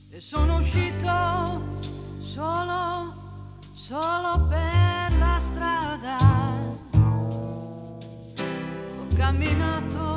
e sono uscito solo per la strada. Ho camminato